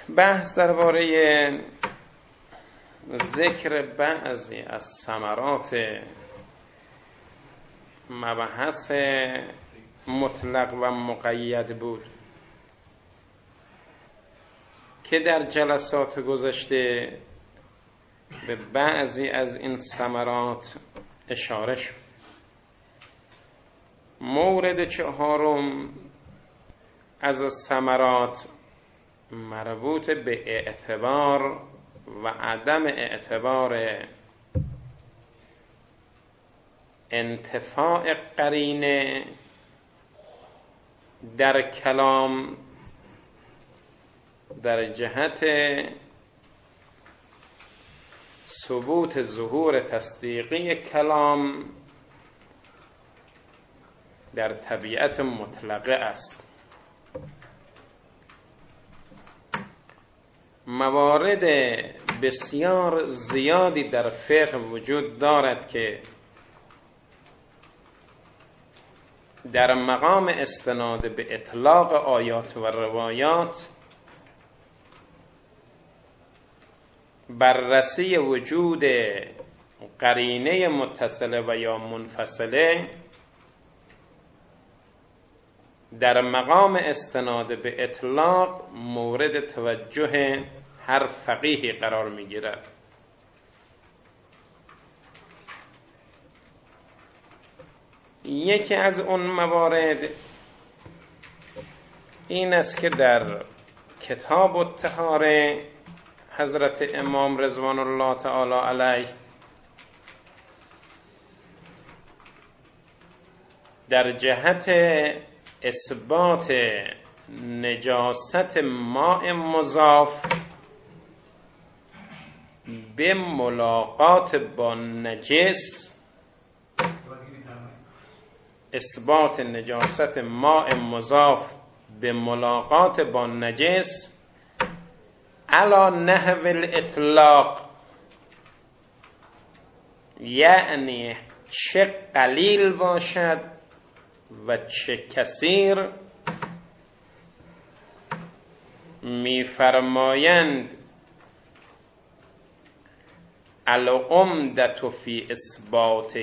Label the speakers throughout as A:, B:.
A: بحث درباره ذکر بعضی از ثمرات مبحث مطلق و مقید بود که در جلسات گذشته به بعضی از این ثمرات اشاره شد. مورد چهارم از ثمرات مربوط به اعتبار و عدم اعتبار انتفاع قرینه در کلام در جهت ثبوت ظهور تصدیقی کلام در طبیعت مطلقه است. موارد بسیار زیادی در فقه وجود دارد که در مقام استناد به اطلاق آیات و روایات بررسی وجود قرینه متصله و یا منفصله در مقام استناد به اطلاق مورد توجه هر فقیهی قرار می گیرد. یکی از اون موارد این است که در کتاب الطهاره حضرت امام رضوان الله تعالی علیه در جهت اثبات نجاست ماء مضاف به ملاقات با نجس، اثبات نجاست ماء مضاف به ملاقات با نجس علی نحو الاطلاق، یعنی چه قلیل باشد و چه کثیر، می‌فرمایند العمدة فی اثباته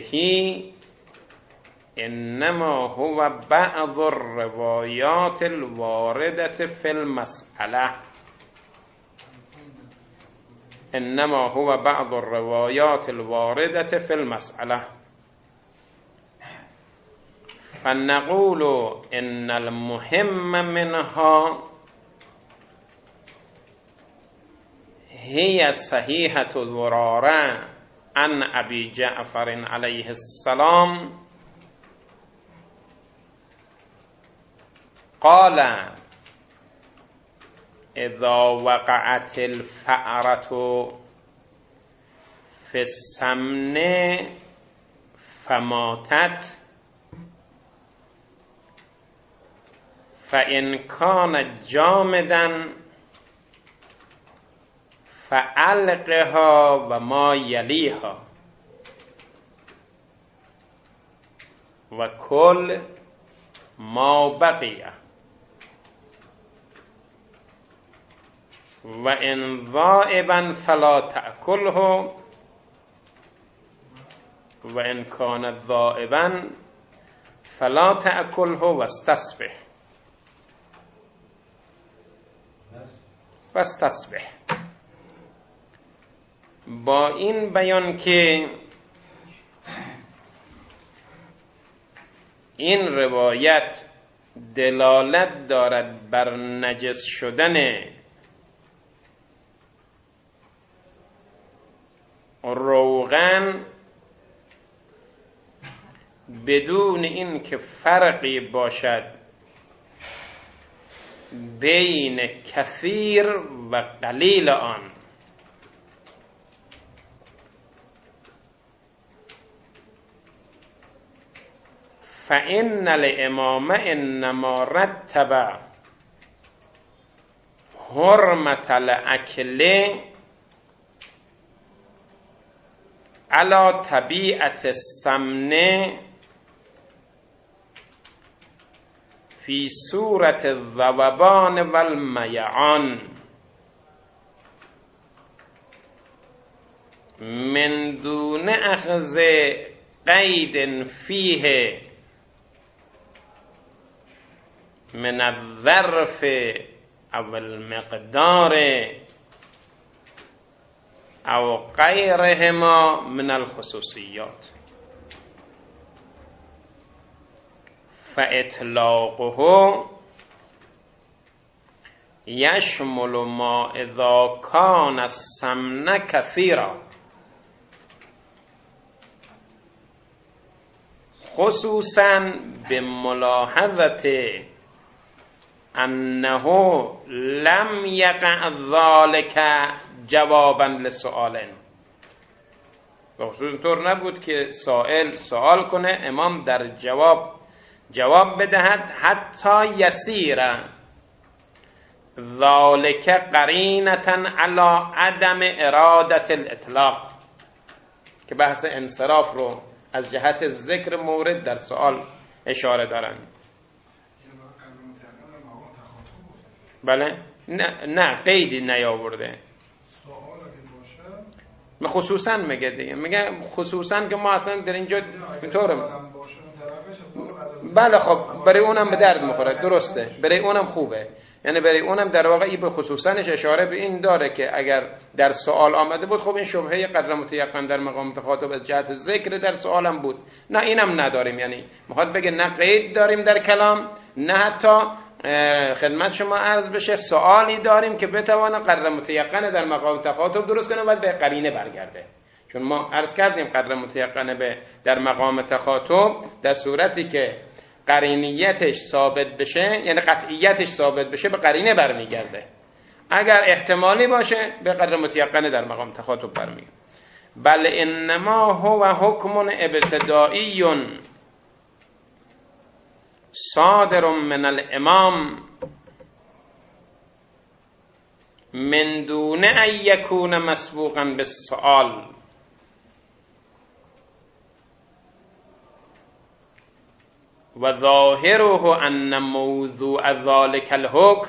A: انما هو بعض الروایات الواردة فی المسأله، انما هو بعض الروایات الواردة فی المسأله، فنقول ان المهم منها هي صحیحة زرارة عن ابی جعفر علیه السلام قال اذا وقعت الفأرة في السمن فماتت فإن كان جامدا فألقها وما يليها وكل ما بقي وإن ذائبا فلا تأكله وإن كان ذائبا فلا تأكله واستسبح با این بیان که این روایت دلالت دارد بر نجس شدن روغن بدون این که فرقی باشد بین کثیر و قلیل آن، فإن الإمام إنما رتب حرمة الأكل على طبيعة السمن فی صورت الذوبان والمیعان، من دون اخذ قید فیه من الظرف او المقدار او غیرهما من الخصوصیات فاطلاقه یشمل ما اذا کان السمن کثیرا خصوصا بملاحظه انه لم یقع ذلك جوابا لسؤال. به خصوص اینطور نبود که سائل سوال کنه امام در جواب بدهد حتی یسیر ذالک قرینة علی عدم ارادت الاطلاق، که بحث انصراف رو از جهت ذکر مورد در سوال اشاره دارن. بله نه قیدی نیاورده، خصوصا میگه دیگه، میگه خصوصا که ما اصلا در اینجا اینطوره. بله خب برای اونم به درد میخوره، درسته، برای اونم خوبه، یعنی برای اونم در واقع این به خصوصنش اشاره به این داره که اگر در سوال آمده بود خب این شبهه قدر متیقن در مقام متخاطب از جهت ذکر در سوالم بود، نه اینم نداریم، یعنی میخواد بگه نه قید داریم در کلام، نه حتی خدمت شما عرض بشه سوالی داریم که بتوانه قدر متیقن در مقام تخاطب درست کنه و به قرینه برگرده. چون ما عرض کردیم قدر متیقن به در مقام تخاطب در صورتی که قرینیتش ثابت بشه، یعنی قطعیتش ثابت بشه، به قرینه برمیگرده. اگر احتمالی باشه به قدر متیقن در مقام تخاطب برمیگرده. بل انما هو حکم ابتدایی صادر من الامام من دون ان یکون مسبوقا بالسؤال و ظاهره ان موضوع ذلك الحكم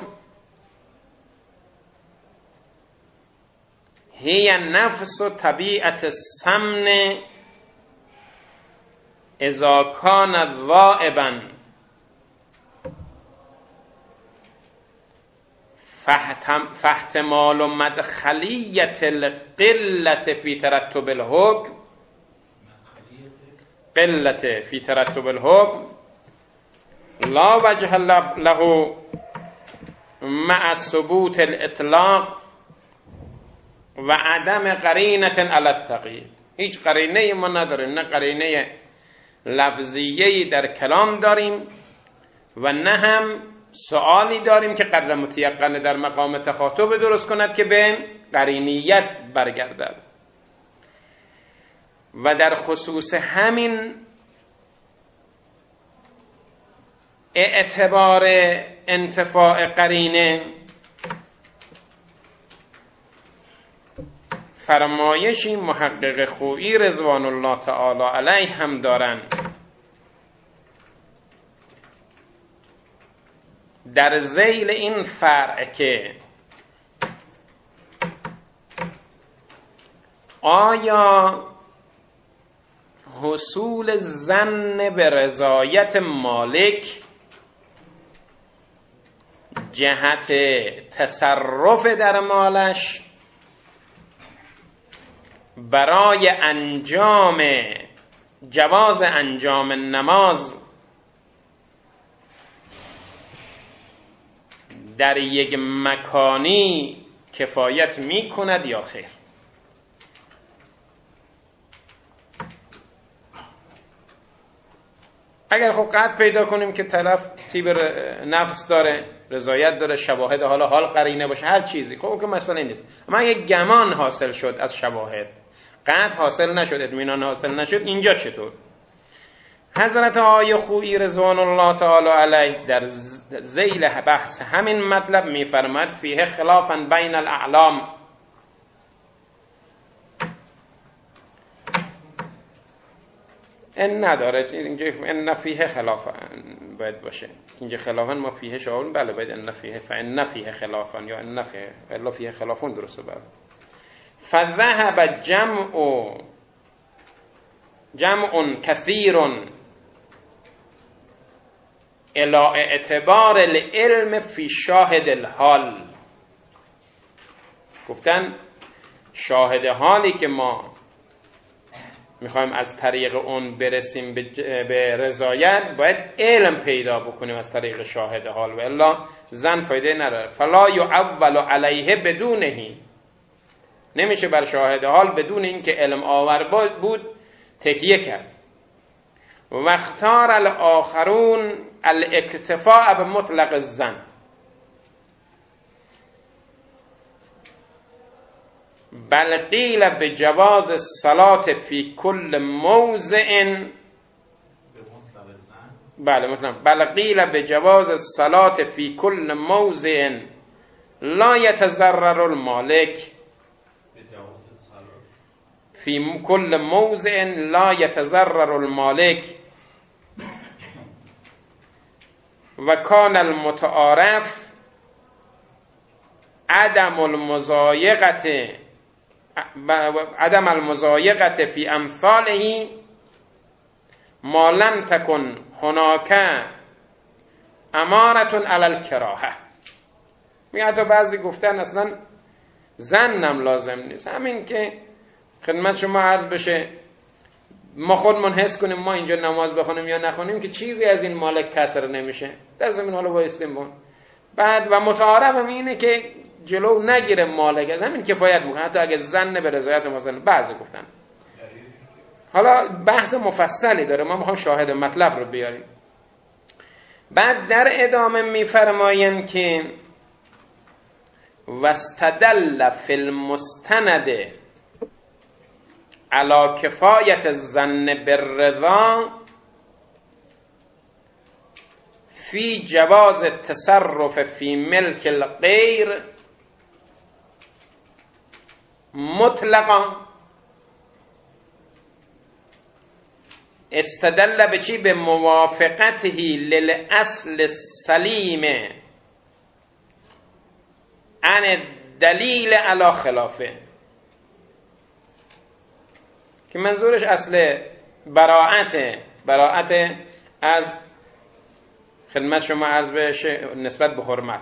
A: هي نفس طبيعة السمن اذا كان ذائبا فاحتمال مدخلیت القلة في ترتب الحكم قلة في ترتب الحكم لا وجه له مع ثبوت الاطلاق و عدم قرینة علی التقیید. هیچ قرینه ما نداریم، نه قرینه لفظیه‌ای در کلام داریم و نه هم سوالی داریم که قدر متیقن در مقام تخاطب درست کند که به قرینیت برگردد. و در خصوص همین اعتبار انتفاع قرینه فرمایشی محقق خویی رضوان الله تعالی علیه هم دارند در ذیل این فرع که آیا حصول ظن به رضایت مالک جهت تصرف در مالش برای انجام جواز انجام نماز در یک مکانی کفایت می کند یا خیر؟ اگر خب قطع پیدا کنیم که طرف تیب نفس داره، رضایت داره، شواهد حال قرینه باشه، هر چیزی، خب که مسئله نیست. اما اگه گمان حاصل شد از شواهد، قطع حاصل نشد، اطمینان حاصل نشد، اینجا چطور؟ حضرت آقای خویی رضوان الله تعالی علیه در ذیل بحث همین مطلب می‌فرماد فیه خلافا بین الاعلام، این نداره اینجا، ان فیه خلافا باید باشه، اینجا خلافا ما فیه شاول، بله باید ان فیه فان فیه خلافا یا ان فیه الا فیه خلافون درسته. بله فذهب جمع كثیر الى اعتبار العلم فی شاهد الحال. گفتن شاهد حالی که ما میخوایم از طریق اون برسیم به رضایت، باید علم پیدا بکنیم از طریق شاهد حال، و الا ظن فایده نداره. فلا یعول علیه بدونهی، نمیشه بر شاهد حال بدون اینکه علم آور بود تکیه کرد. و اختار الاخرون الاکتفاء بمطلق الظن، بل قیل بجواز الصلاة فی کل موضع، بل قیل بجواز الصلاة فی کل موضع لا یتضرر المالک، فی کل موضع لا یتضرر المالک. و کان المتعارف عدم المضایقة فی امثاله ما لم تکن هناک امارة علی الکراهه. میگه تو بعضی گفتن اصلا زنم لازم نیست، همین که خدمت شما عرض بشه ما خودمون حس کنیم ما اینجا نماز بخونیم یا نخونیم که چیزی از این مالک کسر نمیشه، دست این حالا بایستیم بون. بعد و متعارف هم اینه که جلو نگیره مالک، از همین کفایت میکنه، حتی اگه زن به رضایت مثلا بعضی گفتن. حالا بحث مفصلی داره، ما میخوام شاهد مطلب رو بیاریم. بعد در ادامه میفرمایند که واستدل فی المستند علی کفایت الظن بالرضا فی جواز التصرف فی ملک الغیر مطلقا. استدل به چی؟ به موافقته للاصل السلیم عن الدلیل علی خلافه، که منظورش اصل براعت از خدمت شما عرض بشه نسبت به حرمت.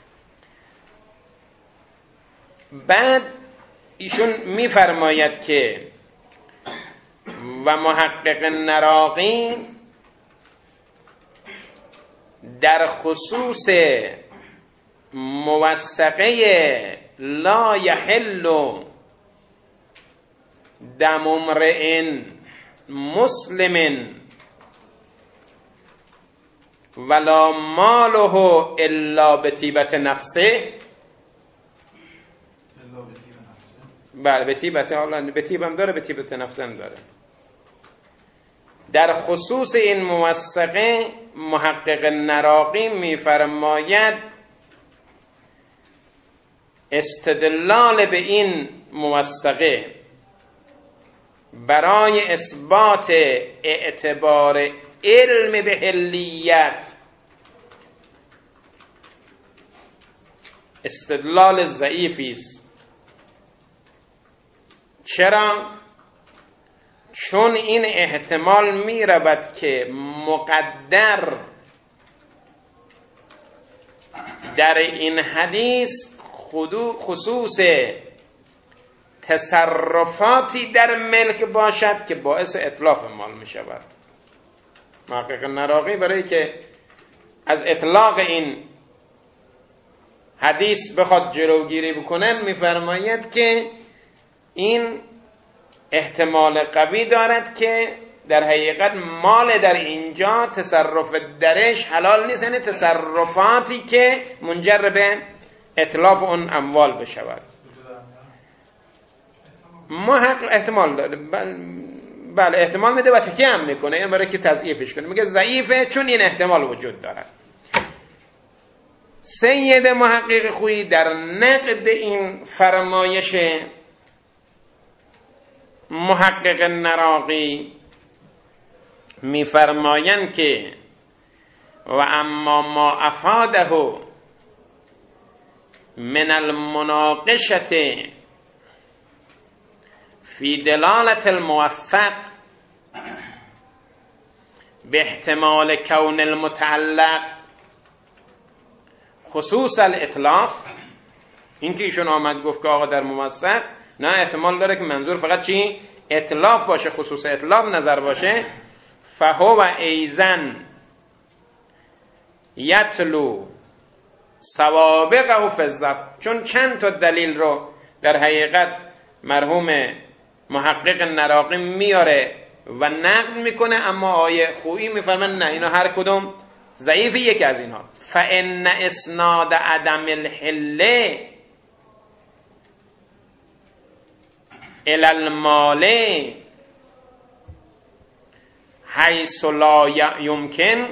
A: بعد ایشون میفرماید که و محقق نراقی در خصوص موثقه لا یحل دم امرئ مسلم ولا ماله الا بطیبت نفسه. بله بطیبت، حالا بطیبم داره، بطیبت نفسه هم داره. در خصوص این موثقه محقق نراقی میفرماید استدلال به این موثقه برای اثبات اعتبار علم به حلیت استدلال ضعیفی است. چرا؟ چون این احتمال می رود که مقدر در این حدیث خصوص تصرفاتی در ملک باشد که باعث اتلاف مال می شود. محقق نراقی برای که از اطلاق این حدیث بخواد جلوگیری بکنن میفرماید که این احتمال قوی دارد که در حقیقت مال در اینجا تصرف درش حلال نیست، یعنی تصرفاتی که منجر به اتلاف اون اموال بشود. احتمال داره، بله احتمال میده و تکیه هم میکنه، این برای که تضعیفش کنه میگه ضعیفه چون این احتمال وجود دارد. سید محقق خویی در نقد این فرمایش محقق نراقی میفرمایند که و اما ما افاده من المناقشة فی دلالت الموثق به احتمال کون المتعلق خصوص الاطلاق، این که ایشون آمد گفت که آقا در موثق نه، احتمال داره که منظور فقط چی؟ اطلاق باشه، خصوص اطلاق نظر باشه. فهو ایزن یتلو سوابقه فی الضبط، چون چند تا دلیل رو در حقیقت مرحوم محقق نراقی میاره و نقد میکنه، اما آیه خویی میفهمن نه اینا هر کدوم ضعیفی. یکی از اینها فان اسناد عدم الحله الی المال حیث لا یمکن،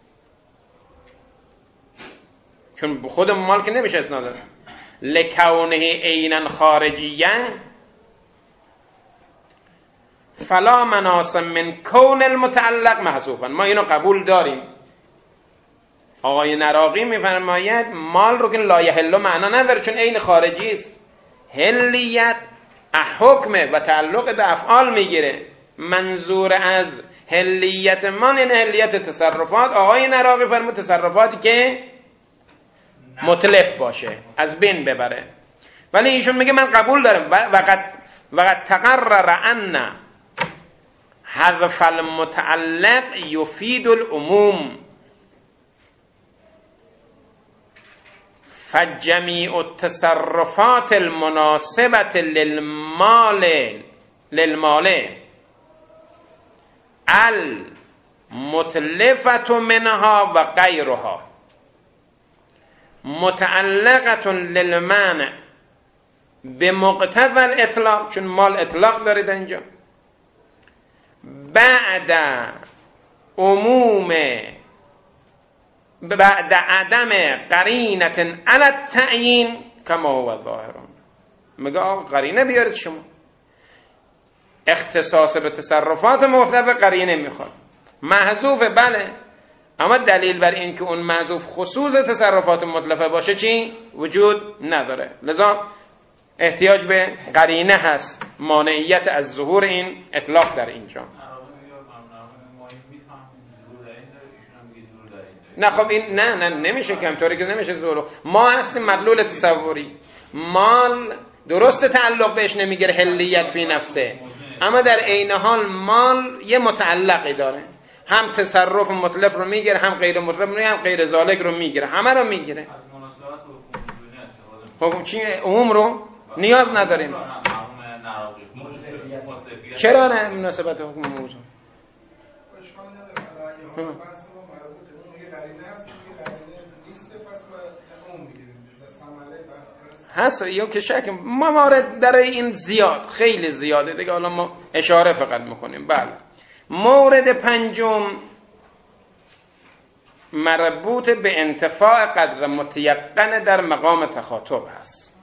A: چون خود مال که نمیشه اسناد داد، لکونه عینا خارجیه فلا مناس من کون المتعلق محذوفا. ما اینو قبول داریم. آقای نراقی میفرماید مال رو که لا یحل معنا نداره، چون عین خارجی است. حلیت حکمه و تعلق به افعال میگیره. منظور از حلیت مال این حلیت تصرفات. آقای نراقی فرمود تصرفاتی که متلف باشه، از بین ببره. ولی ایشون میگه من قبول دارم وقد تقرر ان حذف المتعلق یفید العموم فجمیع التصرفات المناسبة للمال المتلفة منها و غیرها متعلقة للمانع بمقتضى الاطلاق، چون مال اطلاق داره در اینجا، بعد عدم قرینة علی التعیین کما هو ظاهر. میگه آقا قرینه بیارید شما، اختصاص به تصرفات مختلف قرینه میخواد. محذوفه بله، اما دلیل بر این که اون محذوف خصوص تصرفات مطلقه باشه چی؟ وجود نداره. لذا احتیاج به قرینه هست، مانعیت از ظهور این اطلاق در اینجا. نه خب این نه نمیشه که همطوری که نمیشه ظهور. ما هستیم مدلول تصوری. مال درست تعلق بهش نمیگیره حلیت فی نفسه، اما در عین حال مال یه متعلقی داره، هم تصرف مطلق رو میگیره، هم غیر مطلق رو، هم غیر ذالک رو میگیره، همه رو میگیره. از مناسبات حکم چی عموم رو نیاز نداریم. چرا نه مناسبت حکم موضوع هست یا که شک ما مورد در این زیاد، خیلی زیاده دیگه، حالا ما اشاره فقط میکنیم. بله، مورد پنجم مربوط به انتفاع قدر متیقن در مقام تخاطب هست.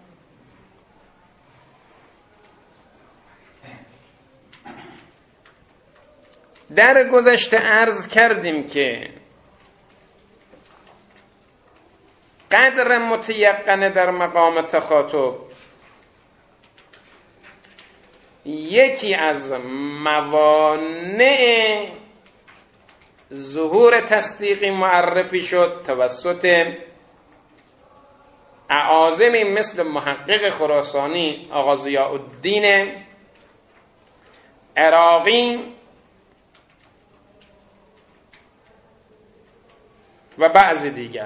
A: در گذشته عرض کردیم که قدر متیقن در مقام تخاطب یکی از موانع ظهور تصدیقی معرفی شد توسط اعاظمی مثل محقق خراسانی آقا ضیاءالدین عراقی و بعضی دیگر.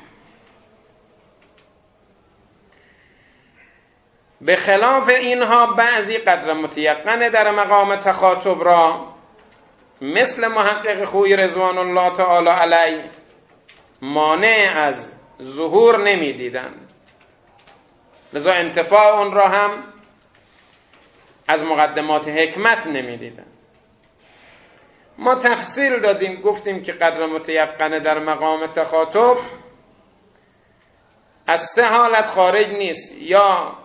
A: به خلاف اینها بعضی قدر متیقن در مقام تخاطب را مثل محقق خویی رضوان الله تعالی علیه مانع از ظهور نمی دیدن، لذا انتفاع اون را هم از مقدمات حکمت نمی دیدن. ما تفصیل دادیم، گفتیم که قدر متیقن در مقام تخاطب از سه حالت خارج نیست، یا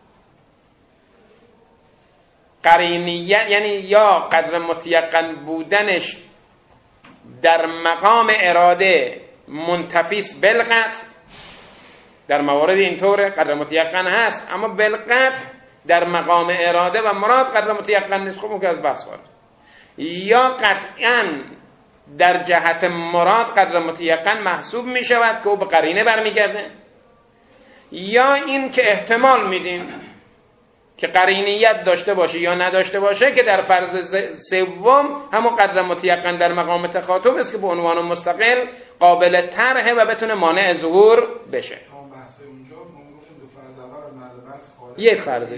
A: قرینیت، یعنی یا قدر متیقن بودنش در مقام اراده منتفیس بالقطع، در موارد اینطوره قدر متیقن هست اما بالقطع در مقام اراده و مراد قدر متیقن نیست، خب اون که از بحث خارج. یا قطعاً در جهت مراد قدر متیقن محسوب می شود که او به قرینه برمیگرده، یا این که احتمال میدیم که قرینیت داشته باشه یا نداشته باشه، که در فرض سوم همون قدر متیقن در مقام تخاطب است که به عنوان مستقل قابل طرحه و بتونه مانع ظهور بشه. یه فرضه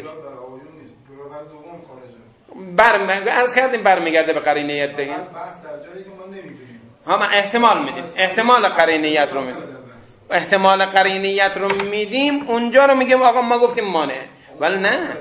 A: عرض کردیم برمیگرده به قرینیت دیگه. ما احتمال میدیم، احتمال قرینیت رو میدیم، احتمال قرینیت رو میدیم، اونجا رو میگیم آقا ما گفتیم مانع، ولی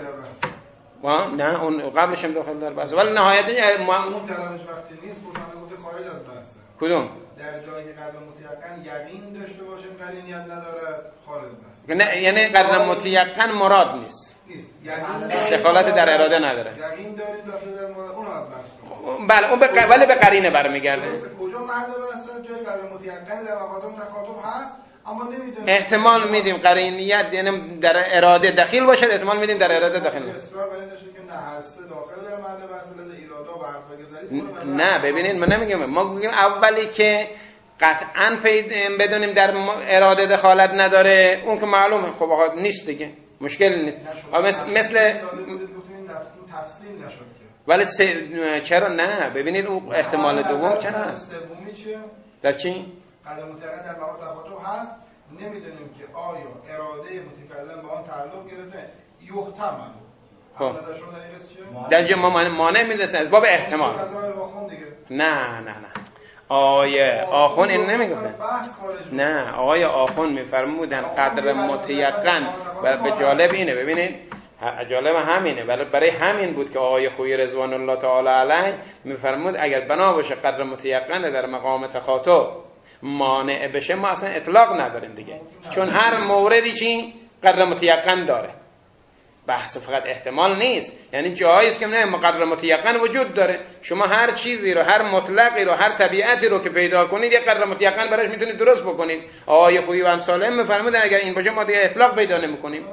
A: نه اون قبلش هم داخل در بحث، ولی نهایتا
B: اون طرفش وقتی نیست گفته خارج از بحثه.
A: کدوم؟
B: در جایی که قدر متیقن یقین داشته باشیم قرینیت نداره خارج از بحث.
A: نه یعنی قدر متیقن مراد نیست. دخالت در اراده نداره.
B: یقین دارید داخل در مراد اون از بحث.
A: بله اون ولی به قرینه برمیگرده.
B: کجا مرد بحث جای قدر متیقن در مقام تخاطب هست اما نمیدونیم.
A: احتمال میدیم قرینیت یعنی در اراده دخیل باشه، احتمال میدیم در اراده داخل نشه.
B: اصرار بر این داشته که نه هر سه داخل در مرد بحث لازم ایرادا و حرفا که زدید.
A: نه ببینید من نمیگم، ما میگیم اولی که قطعاً بدونیم در اراده دخالت نداره، اون که معلومه خب آقا نیست دیگه، مشکل نیست. مثل
B: تفصیل نشد که.
A: ولی چرا نه؟ ببینید اون احتمال دوم چرا هست؟
B: سومی چیه؟
A: در چی؟
B: قدر متعقد در مقام تخاطب هست، نمیدونیم که آیا اراده متکلم با آن تعلق گرفته یحتمل.
A: خب در جمع ما مانع میرسه از باب احتمال. نه آیه آخون این نمیگفتن. نه آقای آخون میفرمودن قدر متیقن و به جالب اینه، ببینید جالب همینه، ولی برای همین بود که آقای خویی رضوان الله تعالی علیه میفرمود اگر بنا باشه قدر متیقن در مقام تخاطب مانع بشه ما اصلا اطلاق نداریم دیگه، چون هر موردی چی قدر متیقن داره، بحث فقط احتمال نیست. یعنی جایی است که نه قدر متیقن وجود داره، شما هر چیزی رو، هر مطلقی رو، هر طبیعتی رو که پیدا کنید یک قدر متیقن براش میتونید درست بکنید. آقای خویی و امثال میفرمودن اگر این باشه ما دیگه اطلاق پیدا نمیکنیم.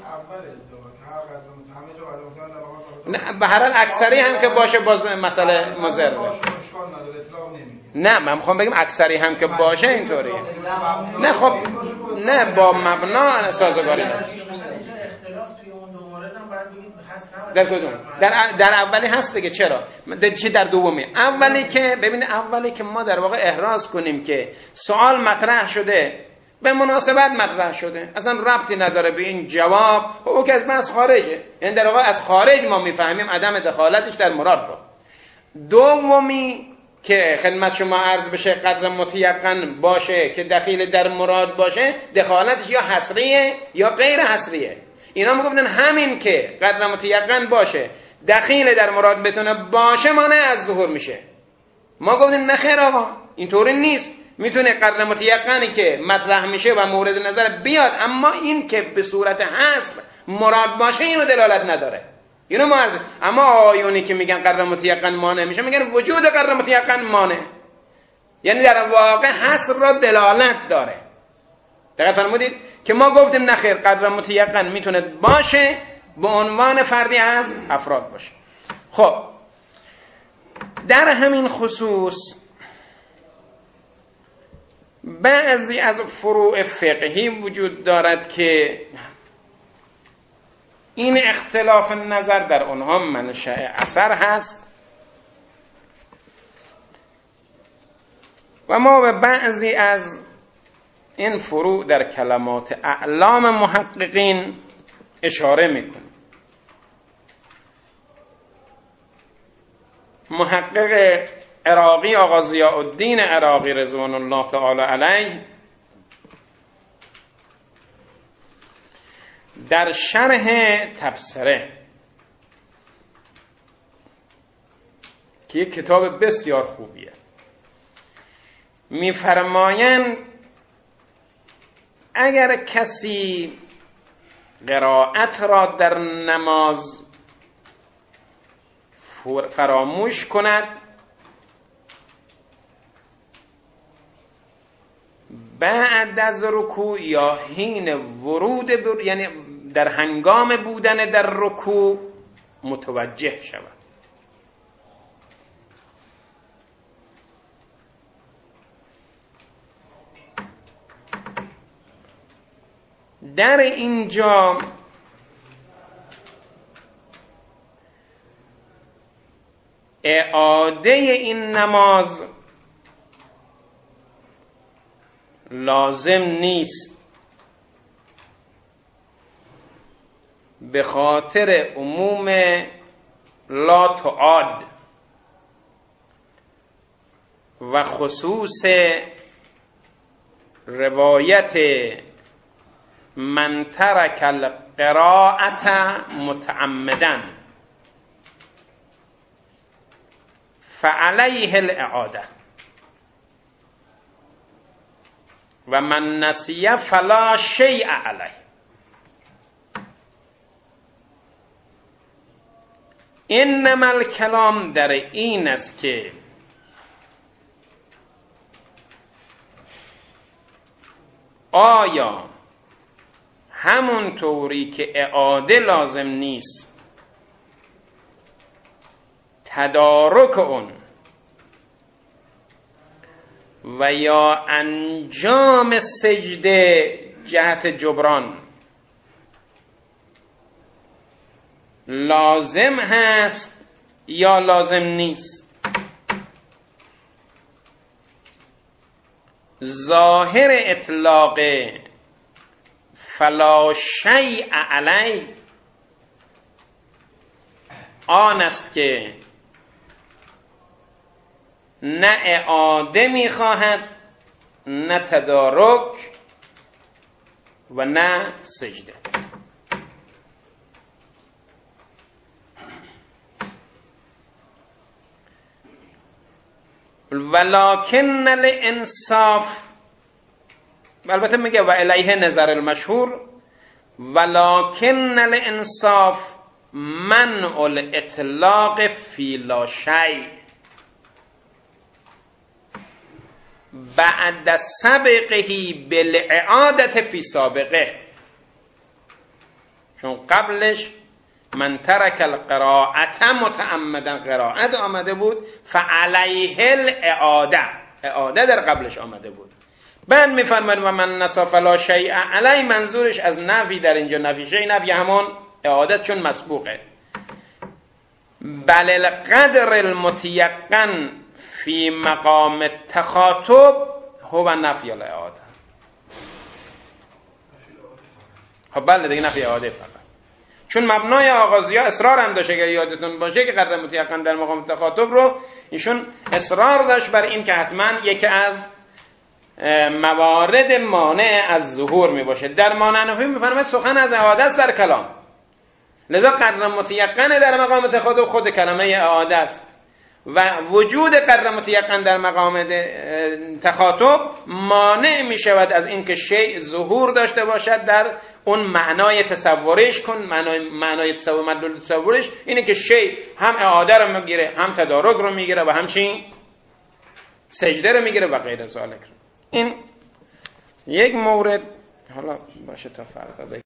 A: نه به هر حال اکثری هم که باشه باز مسئله مضره. نه من میخوام بگم اکثری هم که باشه اینطوریه. نه خب نه با مبنا سازگاری نداره. در کدوم؟ در اولی هست دیگه. چرا؟ چی در دومی؟ اولی که ببین، اولی که ما در واقع احراز کنیم که سوال مطرح شده به مناسبت مطرح شده، اصلا ربطی نداره به این جواب، او که از بحث خارجه، یعنی در واقع از خارج ما میفهمیم عدم دخالتش در مراد رو. دومی که خدمت شما عرض بشه قدر متیقن باشه که دخیل در مراد باشه، دخالتش یا حصریه یا غیر حصریه. اینا میگفتن همین که قدر متیقن باشه دخیل در مراد بتونه باشه مانع از ظهور میشه. ما گفتیم نه خیر آقا اینطوری نیست، میتونه قدر متیقنی که مطرح میشه و مورد نظر بیاد، اما این که به صورت حصر مراد باشه اینو دلالت نداره. اینو ما اما آیونی که میگن قدر متیقن مانع میشه میگن وجود قدر متیقن مانع، یعنی در واقع حصر را دلالت داره. دقیق فرمودید که ما گفتیم نخیر قدر متیقن میتونه باشه به عنوان فردی از افراد باشه. خب در همین خصوص بعضی از فروع فقهی وجود دارد که این اختلاف نظر در اونها منشأ اثر هست و ما به بعضی از این فروع در کلمات اعلام محققین اشاره میکنیم. محقق عراقی آقا ضیاءالدین عراقی رضوان الله تعالی علیه در شرح تبصره که یک کتاب بسیار خوبیه میفرمایند اگر کسی قرائت را در نماز فراموش کند بعد از رکوع یا حین ورود یعنی در هنگام بودن در رکوع متوجه شود. در اینجا اعاده این نماز لازم نیست، به خاطر عموم لا تعاد و خصوص روایت من ترک القراءة متعمدا فعليه الاعاده و من نسی فلا شیء علیه. انما الکلام در این است که آیا همون طوری که اعاده لازم نیست، تدارک اون و یا انجام سجده جهت جبران لازم هست یا لازم نیست؟ ظاهر اطلاق فلا شیء علیه آن است که نه اعاده میخواهد، نه تدارک و نه سجده. ولکن الانصاف، البته میگه و الیه نظر المشهور، ولکن الانصاف منع الاطلاق فی لا شیء بعد سبقه بالاعاده فی سابقه. چون قبلش من ترک القراءة متعمدا قرائت آمده بود، فعلیه الاعاده، اعاده در قبلش آمده بود. بعد میفرماید و من نسی فلا شیء علیه، منظورش از نفی در اینجا نفی شیء، نفی همون اعادت چون مسبوقه. بل القدر المتیقن فی مقام التخاطب هو نفی الاعاده. خب بله دیگه نفی اعاده فقط، چون مبنای آغازی ها اصرار هم داشته، اگر یادتون باشه که قدر متیقن در مقام تخاطب رو ایشون اصرار داشت بر این که حتما یکی از موارد مانع از ظهور می باشه. در مانع نفی میفرماید سخن از اعاده است در کلام، لذا قدر متیقن در مقام تخاطب خود کلمه اعاده است و وجود قدر متیقن در مقام تخاطب مانع می شود از اینکه شیء ظهور داشته باشد در اون معنای تصورش کن. معنای تصور، مدلول تصورش اینه که شیء هم اعاده رو میگیره، هم تدارک رو میگیره و همچنین سجده رو میگیره و غیر ذالک. این یک مورد. حالا باشه تا فردا